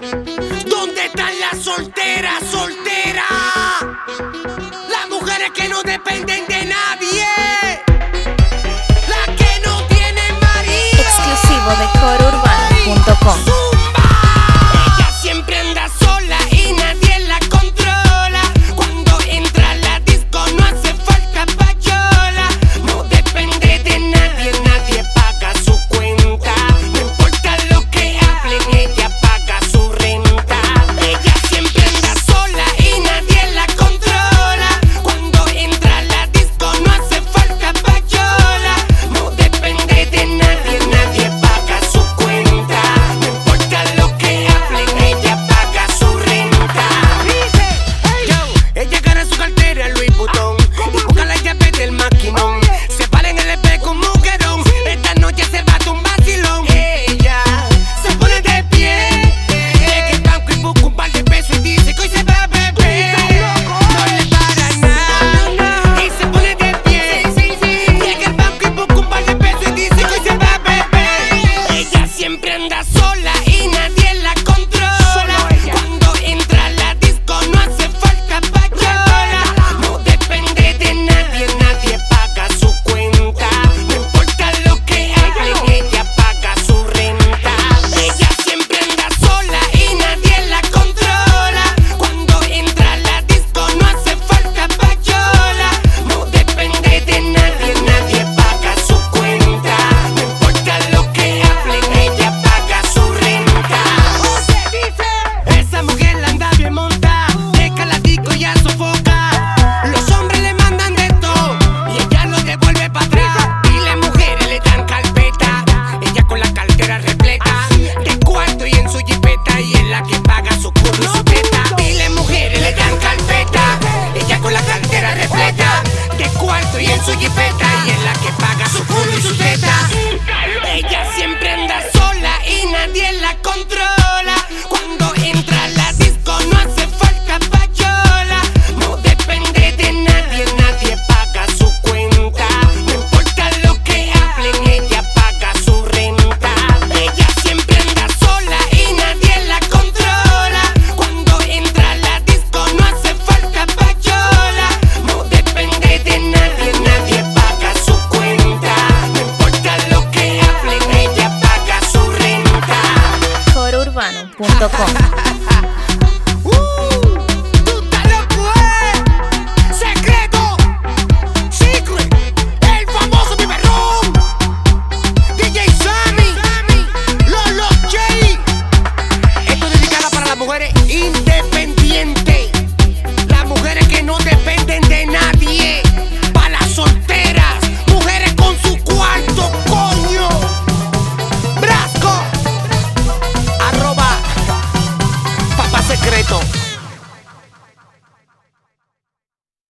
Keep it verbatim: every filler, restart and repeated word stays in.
¿Dónde están las solteras, solteras? Las mujeres que no dependen de nadie. Las que no tienen marido. Exclusivo de coro urbano punto com. Ella siempre anda sola y nadie la controla. Cuando entra a la disco no hace falta payola. No depende de nadie, nadie paga su cuenta. No importa lo que hablen, ella paga su renta. Ella siempre anda sola y nadie la controla. Cuando entra a la disco no hace falta payola. No depende de nadie, nadie paga su cuenta. No importa lo que hablen, ella paga su renta. Yo, ella gana su cartera Louis Vuitton y busca la llave del maquinón. Se para en el espejo un mujerón. Esta noche se va a un vacilón. Ella se pone de pie, llega al banco y busca un par de pesos y dice que hoy se va a beber. No le para nada y se pone de pie. Llega al banco y busca un par de pesos y dice que hoy se va a beber. Ella siempre anda sola y nadie la controla. Cuando entra a la disco no hace falta payola. No depende de nadie, nadie paga su cuenta. No importa lo que hablen, ella paga su renta. Ella siempre anda sola y nadie la controla. Cuando entra a la disco no hace falta payola. No depende de nadie, nadie paga su cuenta. No importa lo que hablen, ella paga su renta. Esa mujer la anda bien monta, deja la disco y ya sofoca. Los hombres le mandan de todo y ella lo devuelve para atrás. Y las mujeres le dan carpeta, ella con la cartera repleta de cuarto y en su jipeta, y es la que paga su culo y su teta. Y las mujeres le dan carpeta, ella con la cartera repleta de cuarto y en su jipeta, y es la que paga su culo y su teta. Ella siempre anda sola y nadie la controla. Cuando entra a la disco no hace falta payola. No depende de nadie, nadie paga su cuenta. No importa lo que hablen, ella paga su renta. Ella siempre anda sola y nadie la controla. Cuando entra a la disco no hace falta payola. No depende de nadie, nadie paga su cuenta. No importa lo que hablen, ella paga su renta. coro urbano punto com. Uh, tú estás loco, eh. Secreto, Secret, el famoso biberrón, D J Sammy, Lolo J. Esto es dedicada para las mujeres independientes, las mujeres que no dependen de nadie.